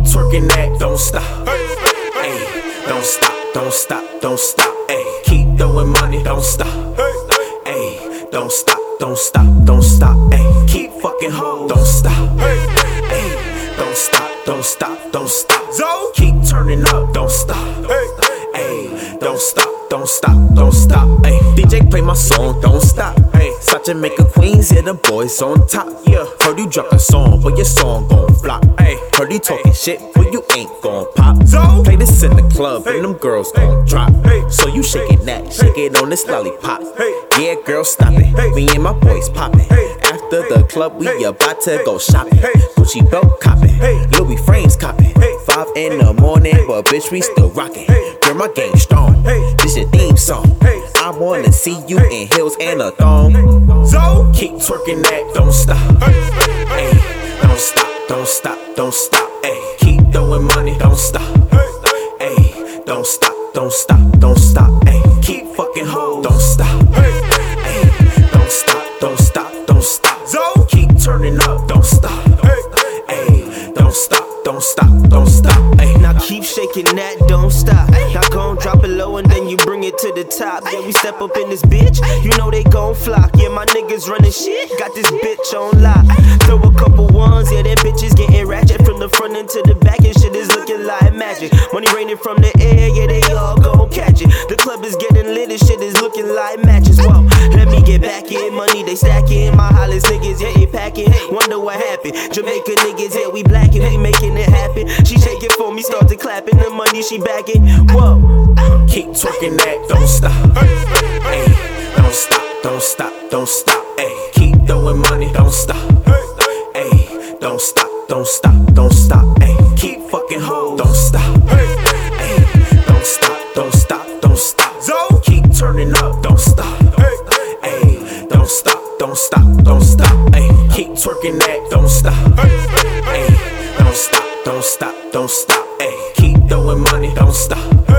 twerking that, don't stop. Ayy, don't stop, don't stop, don't stop. Ayy, keep throwing money, don't stop. Ayy, don't stop, don't stop, don't stop. Ayy, keep fucking hoes, don't stop. Ayy, don't stop, don't stop, don't stop. Keep turning up, don't stop. Ayy, don't stop, don't stop, don't stop. Ayy, DJ play my song, don't stop. Ayy, such Jamaica Queens, yeah, the boys on top. Yeah, heard you drop a song, but your song gon' flop. Ayy, heard you talking shit, but you ain't gon' pop. Play this in the club, and them girls gon' drop. So you shaking that, shake it on this lollipop. Yeah, girl, stop it. Me and my boys poppin'. After the club, we about to go shopping. Gucci belt coppin', Louis frames coppin'. 5 in the morning, but bitch, we still rockin'. Girl, my game strong. This your theme song. I wanna see you in heels and a thong. So keep twerking that, don't stop. Ayy, don't stop, don't stop, don't stop. Ayy, keep throwing money, don't stop. Ayy, don't stop, don't stop, don't stop. Ayy, keep fucking hoes, don't stop. Ayy, don't stop, don't stop, don't stop. Keep turning up, don't stop. Ayy, don't stop, don't stop, don't stop. Ayy, now keep shaking that, don't stop. Now gon' drop it low and then you bring it to the top. Yeah, we step up in this bitch, you know they gon' flock. Yeah, my niggas running shit, got this bitch on lock. Throw a couple ones, yeah, that bitch is getting ratchet. From the front into the back and shit is looking like magic. Money raining from the air, yeah, they all gon' catch it. The club is getting lit, this shit is looking like matches. Whoa, let me get back in, money they stacking. My Hollis niggas, yeah, they packing. Wonder what happened, Jamaica niggas, yeah, we blackin', we making it happen. She shaking for me, started clapping, the money she backing. Whoa, keep twerking that, don't stop. Ayy, don't stop, don't stop, don't stop. Ayy, keep throwing money, don't stop. Ayy, don't stop, don't stop, don't stop. Ayy, keep fucking hoes, don't stop. Ayy, don't stop, don't stop, don't stop. Keep turning up, don't stop. Ayy, don't stop, don't stop, don't stop. Ayy, keep twerking that, don't stop. Ayy, don't stop, don't stop, don't stop. Ayy, keep throwing money, don't stop.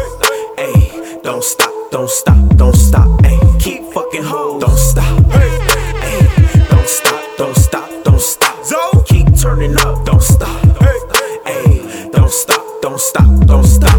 Ayy, don't stop, don't stop, don't stop. Ayy, keep fucking hoes, don't stop. Ayy, don't stop, don't stop, don't stop. Keep turning up, don't stop. Ayy, don't stop, don't stop, don't stop.